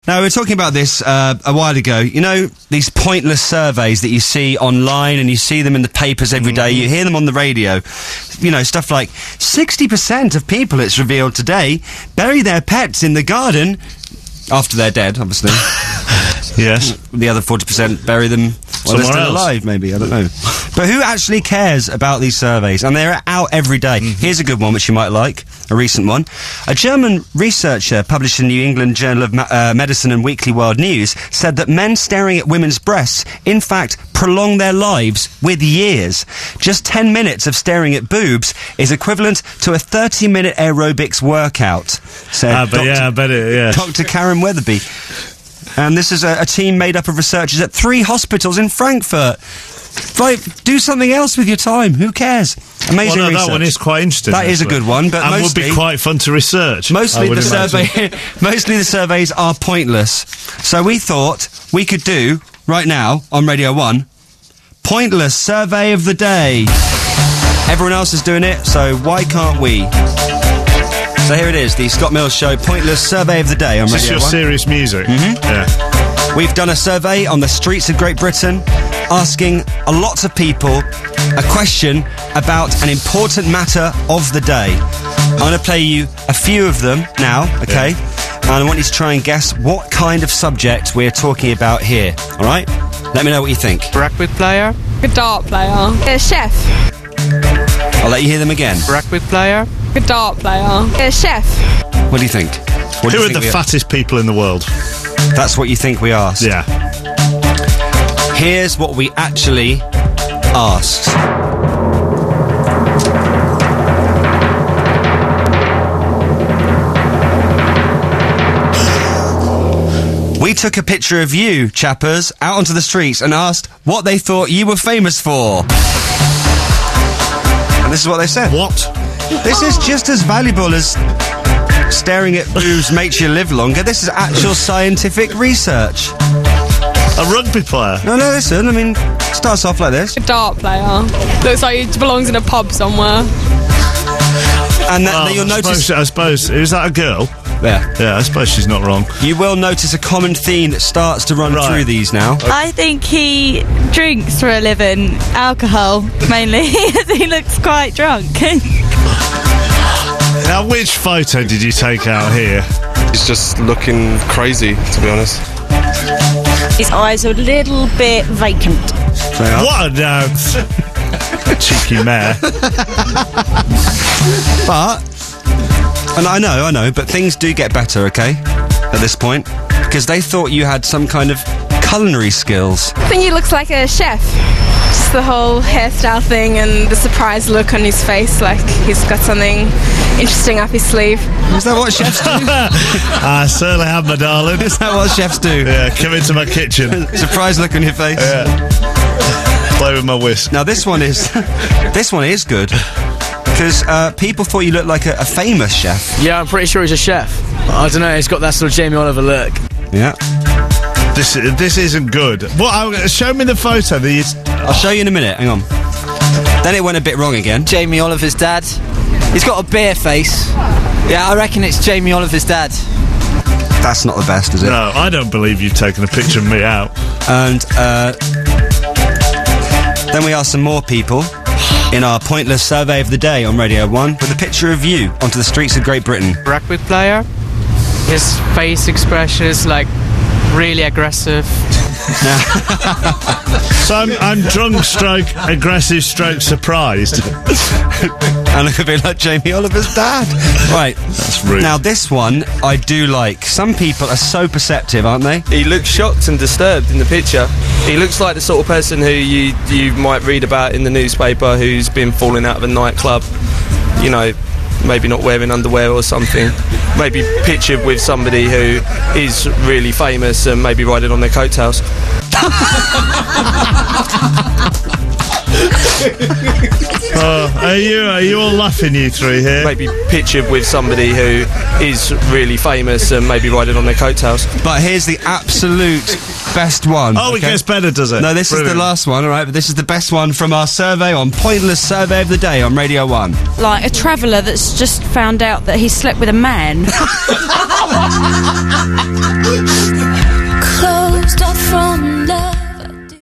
Now, we were talking about this a while ago. You know, these pointless surveys that you see online and you see them in the papers every day. You hear them on the radio. You know, stuff like 60% of people, it's revealed today, bury their pets in the garden after they're dead, obviously. Yes. The other 40% bury them while they're still alive, maybe. I don't know. But who actually cares about these surveys? And they're out every day. Here's a good one which you might like, a recent one. A German researcher published in the New England Journal of Medicine and Weekly World News said that men staring at women's breasts, in fact, prolong their lives with years. Just 10 minutes of staring at boobs is equivalent to a 30-minute aerobics workout, said Dr. Karen Weatherby. And this is a team made up of researchers at 3 hospitals in Frankfurt. Like, do something else with your time. Who cares? Amazing research. That one is quite interesting. That is a good one, but and would be quite fun to research. Mostly the surveys are pointless. So we thought we could do right now on Radio 1, Pointless Survey of the Day. Everyone else is doing it, so why can't we? So here it is, the Scott Mills Show Pointless Survey of the Day on Radio 1. Is this your serious music? Yeah. We've done a survey on the streets of Great Britain, asking a lot of people a question about an important matter of the day. I'm going to play you a few of them now, okay? Yeah. And I want you to try and guess what kind of subject we're talking about here, all right? Let me know what you think. Rugby player. A dart player. A chef. I'll let you hear them again. Rugby player. A dart player. A chef. What do you think? Who are the fattest people in the world? That's what you think we asked? Yeah. Here's what we actually asked. We took a picture of you, chappers, out onto the streets and asked what they thought you were famous for. And this is what they said. What? This is just as valuable as staring at boobs makes you live longer. This is actual scientific research. A rugby player? No, listen, I mean, starts off like this. A dart player. Looks like he belongs in a pub somewhere. And you'll notice... I suppose, is that a girl? Yeah. Yeah, I suppose she's not wrong. You will notice a common theme that starts to run through these now. I think he drinks for a living. Alcohol, mainly. He looks quite drunk. Now, which photo did you take out here? He's just looking crazy, to be honest. His eyes are a little bit vacant. What a cheeky mare. But, and I know, but things do get better, okay, at this point, because they thought you had some kind of culinary skills. I think he looks like a chef. Just the whole hairstyle thing and the surprised look on his face, like he's got something interesting up his sleeve. Is that what chefs do? I certainly have, my darling. Is that what chefs do? Yeah, come into my kitchen. Surprised look on your face. Yeah. Play with my whisk. Now this one is good. Because people thought you looked like a famous chef. Yeah, I'm pretty sure he's a chef. I don't know, he's got that sort of Jamie Oliver look. Yeah. This isn't good. Show me the photo. I'll show you in a minute, hang on. Then it went a bit wrong again. Jamie Oliver's dad. He's got a beer face. Yeah, I reckon it's Jamie Oliver's dad. That's not the best, is it? No, I don't believe you've taken a picture of me out. And then we asked some more people in our Pointless Survey of the Day on Radio 1 with a picture of you onto the streets of Great Britain. Rugby player. His face expression is like really aggressive. So I'm drunk stroke, aggressive stroke, surprised. And look a bit like Jamie Oliver's dad. Right. That's rude. Now this one I do like. Some people are so perceptive, aren't they? He looks shocked and disturbed in the picture. He looks like the sort of person who you might read about in the newspaper who's been falling out of a nightclub. You know, maybe not wearing underwear or something. Maybe pictured with somebody who is really famous and maybe riding on their coattails. Are you all laughing, you three here? Maybe pictured with somebody who is really famous and maybe riding on their coattails. But here's the absolute best one. Oh, it gets better, does it? No, this is the last one, alright, but this is the best one from our survey on Pointless Survey of the Day on Radio 1. Like a traveller that's just found out that he slept with a man.